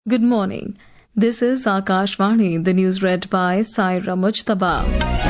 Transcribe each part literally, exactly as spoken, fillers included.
Good morning. This is Akashvani, the news read by Saira Mujtaba.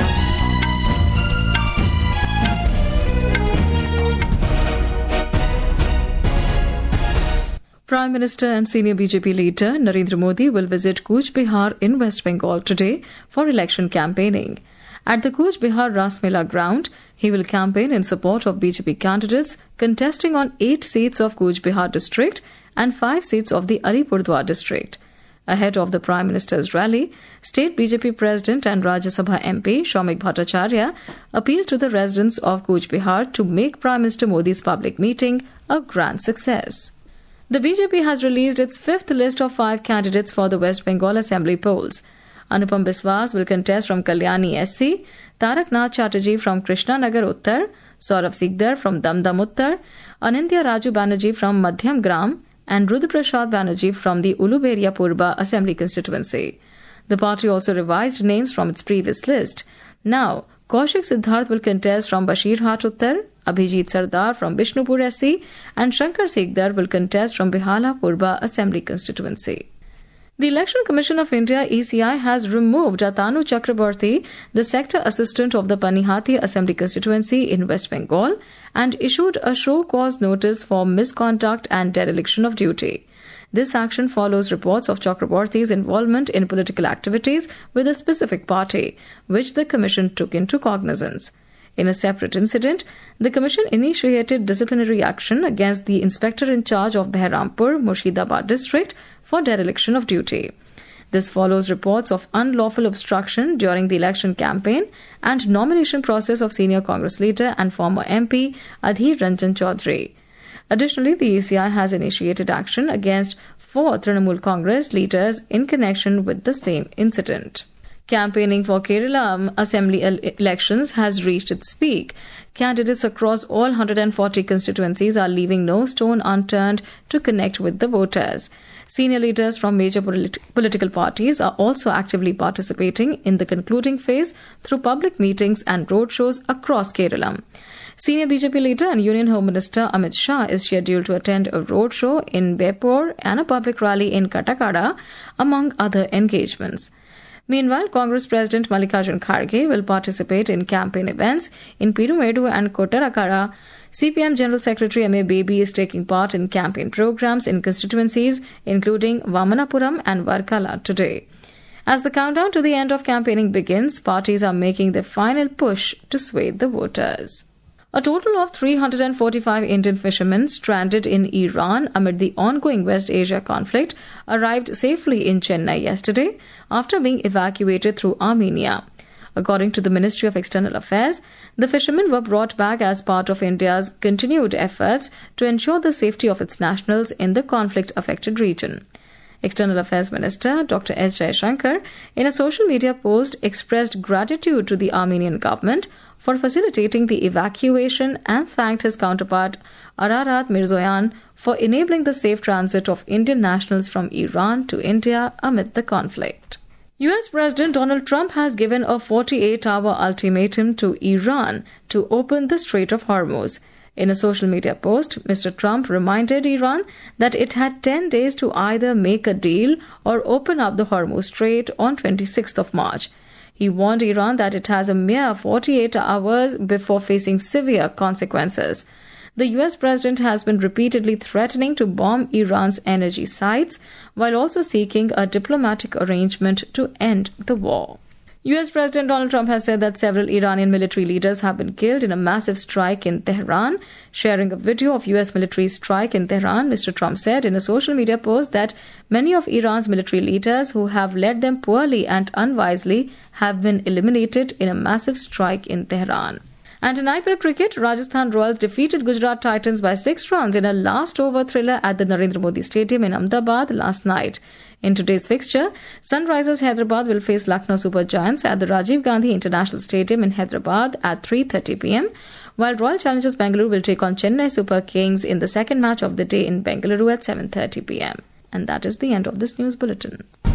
Prime Minister and senior B J P leader Narendra Modi will visit Cooch Behar in West Bengal today for election campaigning. At the Cooch Behar Ras Mela ground, he will campaign in support of B J P candidates contesting on eight seats of Cooch Behar district and five seats of the Alipurdwar district. Ahead of the Prime Minister's rally, State B J P President and Rajya Sabha M P Shoumik Bhattacharya appealed to the residents of Cooch Behar to make Prime Minister Modi's public meeting a grand success. The B J P has released its fifth list of five candidates for the West Bengal Assembly polls. Anupam Biswas will contest from Kalyani S C, Tarak Nath Chatterjee from Krishnanagar Uttar, Saurav Sikdar from Damdam Uttar, Anindya Raju Banerjee from Madhyam Gram, and Rudraprasad Banerjee from the Uluberia Purba Assembly constituency. The party also revised names from its previous list. Now, Kaushik Siddharth will contest from Bashirhat Uttar, Abhijit Sardar from Bishnupur S C, and Shankar Sikdar will contest from Behala Purba Assembly constituency. The Election Commission of India E C I has removed Atanu Chakraborty, the sector assistant of the Panihati Assembly constituency in West Bengal, and issued a show cause notice for misconduct and dereliction of duty. This action follows reports of Chakraborty's involvement in political activities with a specific party, which the Commission took into cognizance. In a separate incident, the Commission initiated disciplinary action against the inspector in charge of Behrampur, Murshidabad district for dereliction of duty. This follows reports of unlawful obstruction during the election campaign and nomination process of senior Congress leader and former M P Adhir Ranjan Chaudhary. Additionally, the E C I has initiated action against four Trinamool Congress leaders in connection with the same incident. Campaigning for Kerala Assembly elections has reached its peak. Candidates across all one hundred forty constituencies are leaving no stone unturned to connect with the voters. Senior leaders from major polit- political parties are also actively participating in the concluding phase through public meetings and roadshows across Kerala. Senior B J P leader and Union Home Minister Amit Shah is scheduled to attend a roadshow in Bepur and a public rally in Katakada, among other engagements. Meanwhile, Congress President Mallikarjun Kharge will participate in campaign events in Pirumedu and Kottarakara. C P M General Secretary M A Baby is taking part in campaign programs in constituencies including Vamanapuram and Varkala today. As the countdown to the end of campaigning begins, parties are making their final push to sway the voters. A total of three hundred forty-five Indian fishermen stranded in Iran amid the ongoing West Asia conflict arrived safely in Chennai yesterday after being evacuated through Armenia. According to the Ministry of External Affairs, the fishermen were brought back as part of India's continued efforts to ensure the safety of its nationals in the conflict-affected region. External Affairs Minister Doctor S Jaishankar, in a social media post, expressed gratitude to the Armenian government for facilitating the evacuation and thanked his counterpart Ararat Mirzoyan for enabling the safe transit of Indian nationals from Iran to India amid the conflict. U S President Donald Trump has given a forty-eight hour ultimatum to Iran to open the Strait of Hormuz. In a social media post, Mister Trump reminded Iran that it had ten days to either make a deal or open up the Hormuz Strait on twenty-sixth of March. He warned Iran that it has a mere forty-eight hours before facing severe consequences. The U S president has been repeatedly threatening to bomb Iran's energy sites while also seeking a diplomatic arrangement to end the war. U S President Donald Trump has said that several Iranian military leaders have been killed in a massive strike in Tehran. Sharing a video of U S military strike in Tehran, Mister Trump said in a social media post that many of Iran's military leaders who have led them poorly and unwisely have been eliminated in a massive strike in Tehran. And in I P L cricket, Rajasthan Royals defeated Gujarat Titans by six runs in a last-over thriller at the Narendra Modi Stadium in Ahmedabad last night. In today's fixture, Sunrisers Hyderabad will face Lucknow Super Giants at the Rajiv Gandhi International Stadium in Hyderabad at three thirty p m, while Royal Challengers Bengaluru will take on Chennai Super Kings in the second match of the day in Bengaluru at seven thirty p m. And that is the end of this news bulletin.